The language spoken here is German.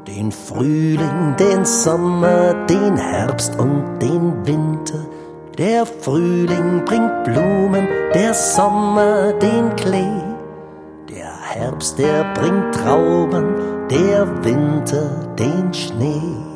Den Frühling, den Sommer, den Herbst und den Winter. Der Frühling bringt Blumen, der Sommer den Klee. Der Herbst, der bringt Trauben, der Winter den Schnee.